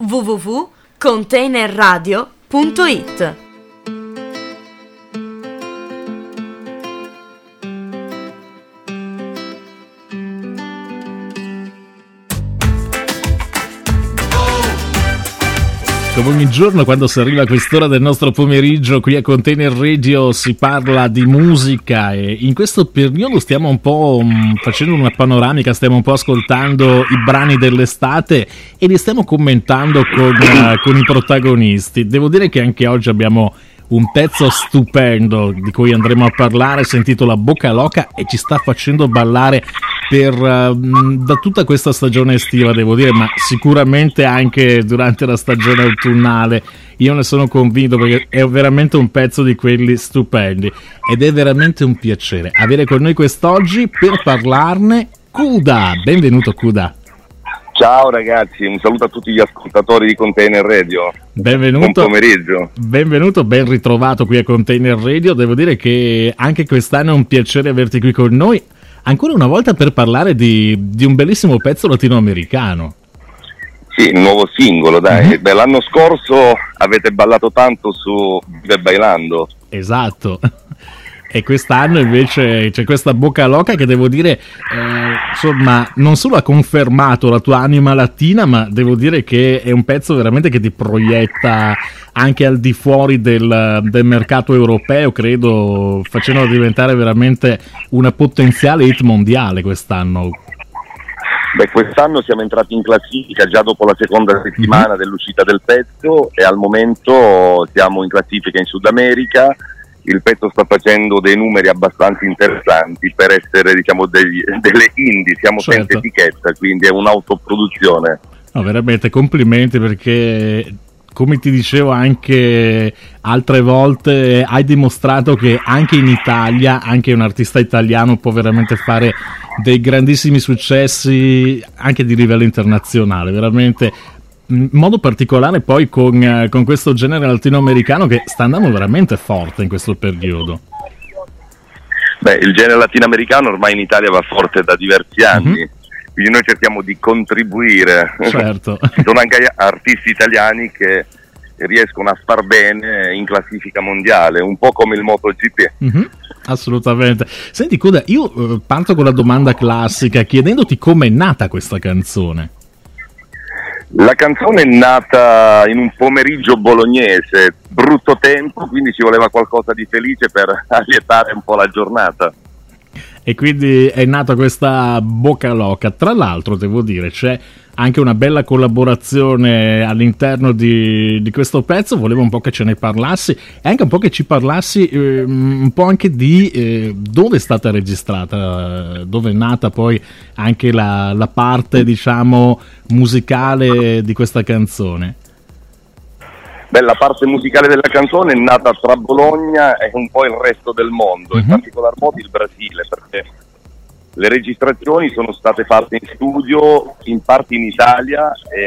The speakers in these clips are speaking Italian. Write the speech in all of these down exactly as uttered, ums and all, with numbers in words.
w w w punto container radio punto i t. Come ogni giorno, quando si arriva a quest'ora del nostro pomeriggio qui a Container Radio si parla di musica, e in questo periodo stiamo un po' mh, facendo una panoramica, stiamo un po' ascoltando i brani dell'estate e li stiamo commentando con, uh, con i protagonisti. Devo dire che anche oggi abbiamo un pezzo stupendo di cui andremo a parlare, si intitola Bocca Loca e ci sta facendo ballare per uh, da tutta questa stagione estiva, devo dire, ma sicuramente anche durante la stagione autunnale. Io ne sono convinto, perché è veramente un pezzo di quelli stupendi ed è veramente un piacere avere con noi quest'oggi per parlarne Kuda. Benvenuto Kuda. Ciao ragazzi, un saluto a tutti gli ascoltatori di Container Radio. Benvenuto. Buon pomeriggio. Benvenuto, ben ritrovato qui a Container Radio. Devo dire che anche quest'anno è un piacere averti qui con noi, ancora una volta per parlare di, di un bellissimo pezzo latinoamericano. Sì, il nuovo singolo, dai. Mm-hmm. Beh, l'anno scorso avete ballato tanto su Vive Bailando. Esatto. E quest'anno invece c'è questa Bocca Loca che devo dire, eh, insomma, non solo ha confermato la tua anima latina, ma devo dire che è un pezzo veramente che ti proietta anche al di fuori del, del mercato europeo, credo, facendolo diventare veramente una potenziale hit mondiale quest'anno. Beh, quest'anno siamo entrati in classifica già dopo la seconda settimana mm-hmm. dell'uscita del pezzo, e al momento siamo in classifica in Sud America. Il pezzo sta facendo dei numeri abbastanza interessanti per essere, diciamo, degli, delle indie, siamo certo. senza etichetta, quindi è un'autoproduzione. No, veramente complimenti, perché come ti dicevo anche altre volte, hai dimostrato che anche in Italia, anche un artista italiano può veramente fare dei grandissimi successi anche di livello internazionale, veramente. In modo particolare poi con, con questo genere latinoamericano che sta andando veramente forte in questo periodo. Beh, il genere latinoamericano ormai in Italia va forte da diversi anni, mm-hmm. quindi noi cerchiamo di contribuire. Certo. Ci sono anche artisti italiani che riescono a far bene in classifica mondiale, un po' come il MotoGP. Mm-hmm. Assolutamente. Senti Kuda, io eh, parto con la domanda classica chiedendoti come è nata questa canzone. La canzone è nata in un pomeriggio bolognese, brutto tempo, quindi ci voleva qualcosa di felice per allietare un po' la giornata. E quindi è nata questa Bocca Loca. Tra l'altro devo dire c'è anche una bella collaborazione all'interno di, di questo pezzo, volevo un po' che ce ne parlassi e anche un po' che ci parlassi eh, un po' anche di eh, dove è stata registrata, dove è nata poi anche la, la parte, diciamo, musicale di questa canzone. Beh, la parte musicale della canzone è nata tra Bologna e un po' il resto del mondo, mm-hmm. in particolar modo il Brasile, perché le registrazioni sono state fatte in studio, in parte in Italia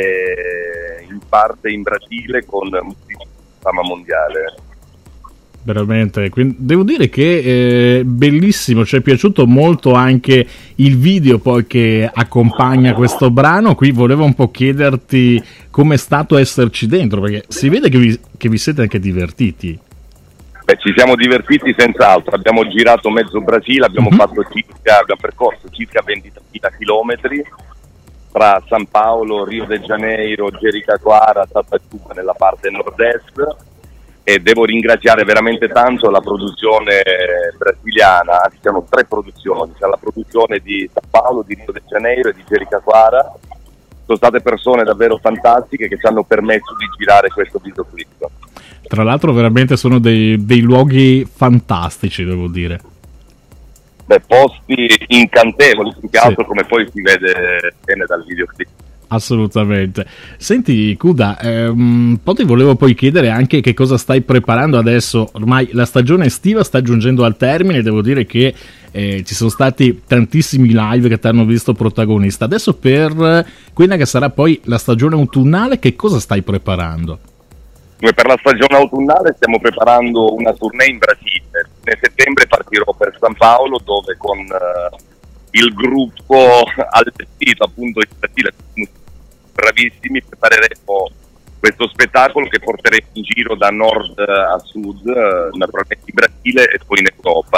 e in parte in Brasile con musica di fama mondiale. Veramente, quindi devo dire che è bellissimo, ci è piaciuto molto anche il video poi che accompagna questo brano. Qui volevo un po' chiederti com'è stato esserci dentro, perché si vede che vi, che vi siete anche divertiti. Beh, ci siamo divertiti senz'altro, abbiamo girato mezzo Brasile, abbiamo mm-hmm. fatto circa, abbiamo percorso circa ventimila chilometri tra San Paolo, Rio de Janeiro, Jericoacoara, Tatajuba nella parte nord-est, e devo ringraziare veramente tanto la produzione brasiliana, anzi sono tre produzioni, c'è la produzione di San Paolo, di Rio de Janeiro e di Jericoacoara. Sono state persone davvero fantastiche che ci hanno permesso di girare questo videoclip. Tra l'altro veramente sono dei, dei luoghi fantastici, devo dire. Beh, posti incantevoli, più che altro, sì. Come poi si vede bene dal videoclip. Assolutamente. Senti Kuda, ehm, poi ti volevo poi chiedere anche che cosa stai preparando adesso. Ormai la stagione estiva sta giungendo al termine, devo dire che eh, ci sono stati tantissimi live che ti hanno visto protagonista. Adesso per quella che sarà poi la stagione autunnale, che cosa stai preparando? Come per la stagione autunnale stiamo preparando una tournée in Brasile. Nel settembre partirò per San Paolo, dove con uh, il gruppo allestito appunto in Brasile, bravissimi, prepareremo questo spettacolo che porteremo in giro da nord a sud, naturalmente in Brasile e poi in Europa.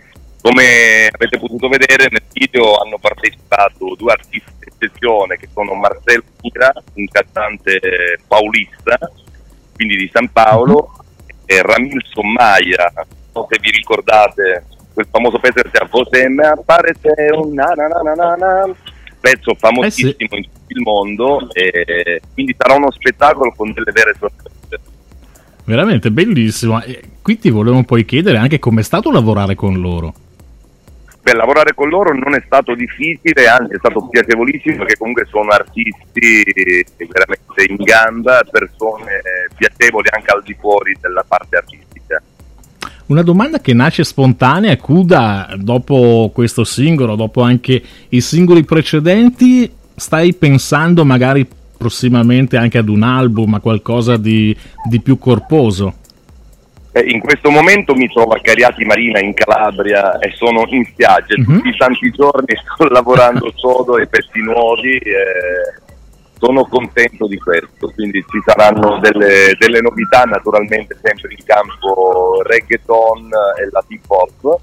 Come avete potuto vedere nel video hanno partecipato due artisti di eccezione che sono Marcelo Mira, un cantante paulista, quindi di San Paolo, e Ramil Sommaya, non so se vi ricordate quel famoso pezzo che si chiama Você me aparece un na na na na na, pezzo famosissimo eh sì. in tutto il mondo, e quindi sarà uno spettacolo con delle vere sorprese. Veramente bellissimo. E qui ti volevo poi chiedere anche com'è stato lavorare con loro. Beh, lavorare con loro non è stato difficile, anzi è stato piacevolissimo, perché comunque sono artisti veramente in gamba, persone piacevoli anche al di fuori della parte artistica. Una domanda che nasce spontanea, Kuda, dopo questo singolo, dopo anche i singoli precedenti, stai pensando magari prossimamente anche ad un album, a qualcosa di, di più corposo? Eh, in questo momento mi trovo a Cariati Marina in Calabria e sono in spiaggia, mm-hmm. tutti i santi giorni sto lavorando sodo e pezzi nuovi, e sono contento di questo, quindi ci saranno delle, delle novità, naturalmente sempre in campo reggaeton e latin pop,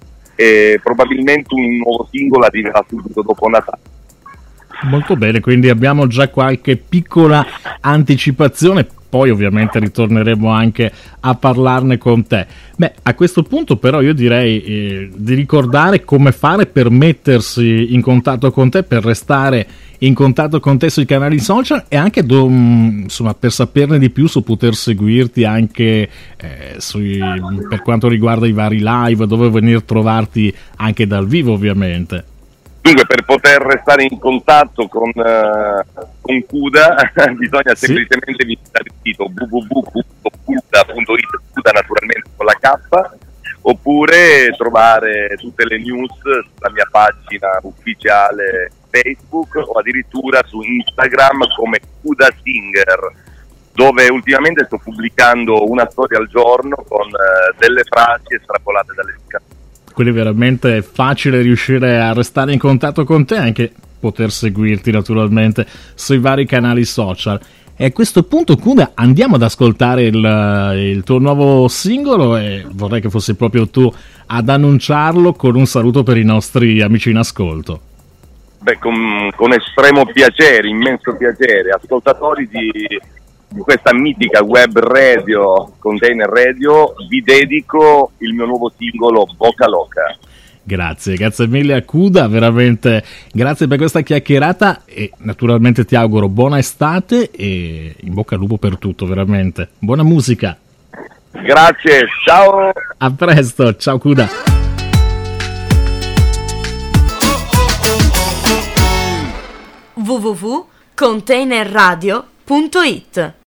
e probabilmente un nuovo singolo arriverà subito dopo Natale. Molto bene, quindi abbiamo già qualche piccola anticipazione, poi ovviamente ritorneremo anche a parlarne con te. Beh, a questo punto però io direi eh, di ricordare come fare per mettersi in contatto con te, per restare in contatto con te sui canali social, e anche do, insomma, per saperne di più, su poter seguirti anche eh, sui, per quanto riguarda i vari live, dove venire a trovarti anche dal vivo ovviamente. Dunque, per poter restare in contatto con, uh, con Kuda bisogna sì. semplicemente visitare il sito w w w punto kuda punto it, Kuda naturalmente con la K, oppure trovare tutte le news sulla mia pagina ufficiale Facebook o addirittura su Instagram come Kuda Singer, dove ultimamente sto pubblicando una storia al giorno con uh, delle frasi estrapolate dalle canzoni. Quindi veramente è facile riuscire a restare in contatto con te, anche poter seguirti naturalmente sui vari canali social. E a questo punto, Kuda, andiamo ad ascoltare il, il tuo nuovo singolo, e vorrei che fossi proprio tu ad annunciarlo con un saluto per i nostri amici in ascolto. Beh, con, con estremo piacere, immenso piacere, ascoltatori di... di questa mitica web radio, Container Radio, vi dedico il mio nuovo singolo Boca Loca. Grazie, grazie mille a Kuda, veramente grazie per questa chiacchierata, e naturalmente ti auguro buona estate e in bocca al lupo per tutto, veramente. Buona musica. Grazie, ciao. A presto, ciao Kuda. w w w punto container radio punto it